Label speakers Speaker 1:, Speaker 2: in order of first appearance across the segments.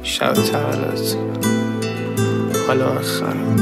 Speaker 1: شب تولدت حالا من خرم.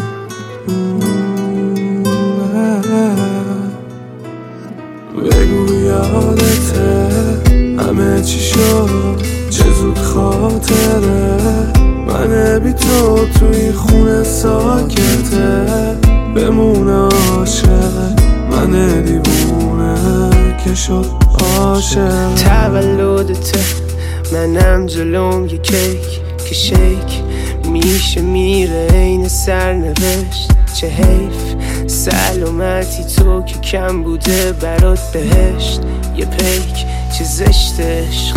Speaker 2: بگو یادته همه چی شد، چه زود خاطره من بی تو توی خونه ساکته. بمونه عاشق من دیوونه که شد عاشق.
Speaker 1: تولدته منم جلوم یه کیک که شیک میشه میره این سرنوشت. چه حیف سلامتی تو که کم بوده برات بهشت. یه پیک چه زشت عشق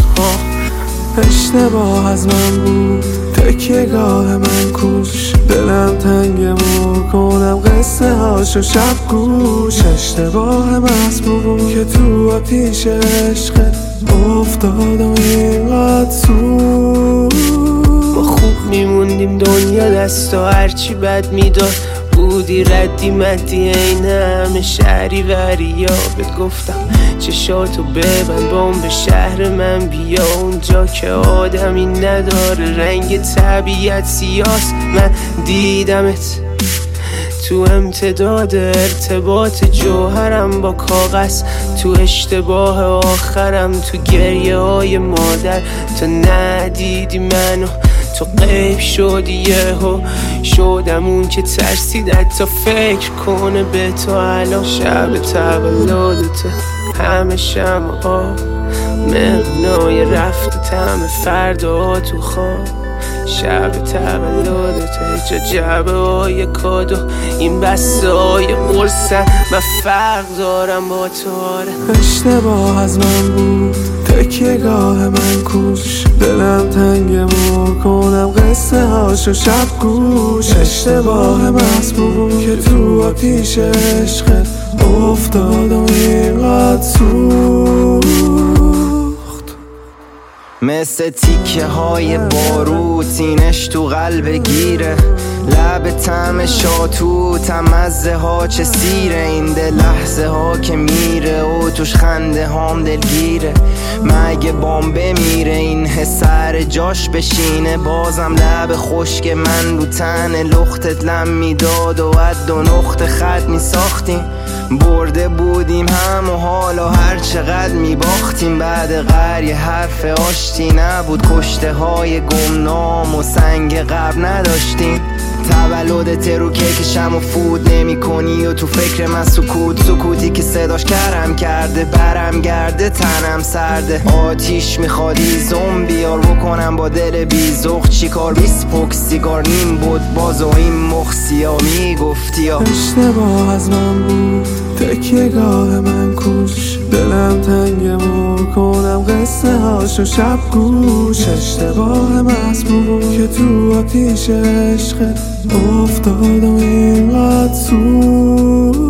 Speaker 2: اشتباه از من بود تکیه گاه من کوش. دلم تنگه کنم قصه هاشو شب گوش. اشتباه محض بود که تو آتیش عشقت افتادم اینقدر سو.
Speaker 1: ما خوب میموندیم دنیا دستا هرچی بد میداد. بودی ردی مدی این همه شهری وریابت گفتم چشاتو ببند بام به شهر من بیا. اونجا که آدمی نداره رنگ طبیعت سیاست. من دیدمت تو امتداد ارتباط جوهرم با کاغذ. تو اشتباه آخرم تو گریه های مادر. تو ندیدی منو تو غیب شدی یهو شدم اون که ترسید حتی فکر کنه به تو الان. شب تولدته همه شمع‌ها مهمونای رفت تم فردا تو خواب. شب تولدته جا جعبه های کادو این بسته های قرصن. من فرق دارم با تو آره.
Speaker 2: اشتباه از من بود تکیه گاه من کوش. دلم تنگه کنم قصه هاشو شب گوش. اشتباه محض بود که تو آتیش عشقت افتادم اینقدر سوخت.
Speaker 3: مثل تیکه های باروت اینش تو قلب گیره. لب طعم شاتوت مزه ها چه سیره. این دل لحظه ها که میره و توش خنده هام دلگیره. مگه بام بمیره این حس سر جاش بشینه. بازم لب خشک من رو تن لختت لم میداد و عد و نقط خط میساختیم. برده بودیم هم و حالا هر چقدر میباختیم. بعد قریه حرف آشتی نبود. کشته های گمنام و سنگ قبر نداشتیم. تولدت رو کیکشم و فود نمی کنی و تو فکر من سکوتی که صداش کرم کرده. برم گرده تنم سرده. آتیش میخوادی زومبیار بکنم با دل بیزخ. چیکار 20 پک سیگار نیم بود باز و این مخسیا میگفتی.
Speaker 2: اشتباه از من بود تکیه گاه من کوش. دلم تنگه کنم قصه هاشو شب گوش. اشتباه محض بود که تو آتیش عشقت افتادم اینقدر سو.